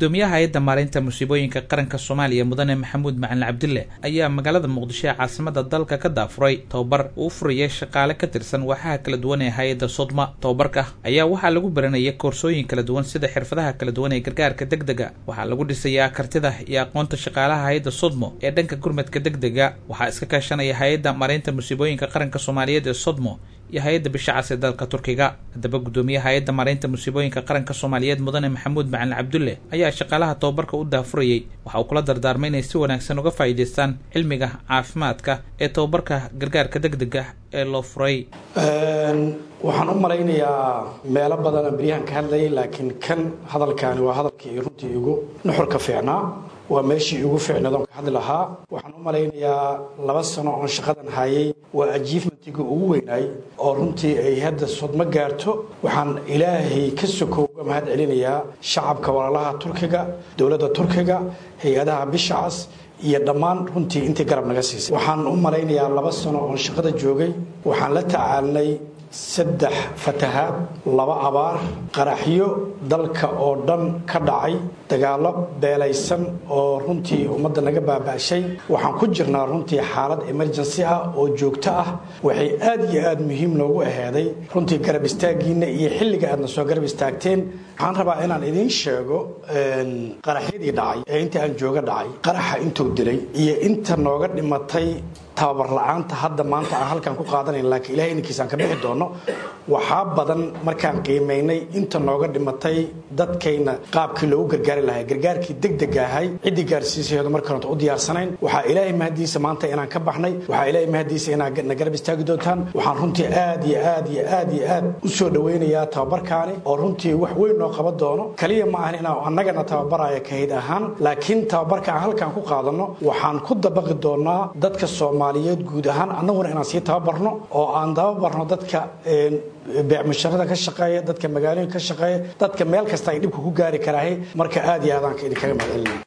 gudoomiyaha hay'adda maareynta musiibooyinka qaranka Soomaaliya mudane Maxamuud Macalin Cabdille ayaa magaalada Muqdisho ee caasimada dalka ka daafuray tababar uu furiyay shaqaale ka tirsan waaxaha kala duwan ee hay'adda Sodma. Tababarka ayaa waxaa lagu baranayay koorsooyin kala duwan sida xirfadaha kala duwan ee gargaarka degdega. Waxaa lagu dhisayaa kartida iyo aqoonta shaqaalaha hay'adda Sodmo ee dhanka gurmadka degdega. Waxaa iska kaashanaya hay'adda maareynta musiibooyinka qaranka Soomaaliyeed ee Sodmo iyo hay'adda bisha cas ee dalka Turkiga. Haddaba gudoomiyaha hay'adda maareynta musiibooyinka qaranka Soomaaliyeed mudane Maxamuud Macalin Cabdille ayaa shaqaalaha tababarka u daafurayay. Waxa uu kula dardaarmay inay si wanaagsan uga faa'iideystaan cilmiga caafimaadka ee tababarka gargaarka degdega ee loo furay. waxaan u malaynayaa meelo badan aan bariyahan ka hadlayay laakiin kan hadalkaani waa hadalkii runtii ugu nuxurka fiicnaa waa meeshii ugu fiicnaad oo ka hadli lahaa. waxaan u malaynayaa 2 sano oo shaqadan hayay waa achievementiga ugu weynaay oo runtii ay hadda Sodma gaarto. waxaan ilaahay ka sokowga mahad celinayaa shacabka walaalaha Turkiga, dawladda Turkiga, hay'adaha bisha cas iyo dhammaan runtii intii garab naga siisay. waxaan u malaynayaa 2 sano oo shaqada joogay waxaan la tacaalnay 3 fatahaad, 2 abaar, qaraxyo dalka oo dhan ka dhacay, dagaalo beelaysan oo runtii ummadda naga baaba'shay. waxaan ku jirnaa runtii xaalad emergency ah oo joogto ah. waxay aad iyo aad muhiim noogu ahaaday runtii garab istaagiina iyo xilliga aadna soo garab istaagteen. waxaan rabaa inaan idin sheego qaraxyadii dhacay ee inta aan jooga dhacay, qaraxa intuu dilay iyo inta nooga dhimatay tababar la'aanta hadda maanta aan halkan ku qaadanayn laakiin ilaahay inkiisaan ka bixi doono. waxaa badan markaan qiimeynay inta nooga dhimatay dadkayna qaabkii loogu gargaari lahaa gargaarkii degdega ahay cidii gaarsiisaydo markaan u diyaarsanayn. waxaa ilaahay mahadiisa maanta inaan ka baxnay. waxaa ilaahay mahadiisa inaan na garab istaagi doontaan. waxaan runtii aad iyo aad u soo dhaweynayaa tababarkaani oo runtii wax weyn noo qaban doono. kaliya ma ahan inaan annagana tababaraya kahayd ahaan laakiin tababarka aan halkan ku qaadano waxaan ku dabaqi doonaa dadka Soomaaliyeed guud ahaan annaguna inaan sii tababarno oo aan tababarno dadka beecmusharada ka shaqeeya, dadka magaalooyinka ka shaqeeya, dadka meel kasta ay dhibku ku gaari karaahay. marka aad iyo aad aan idinkaga mahadcelinayaa.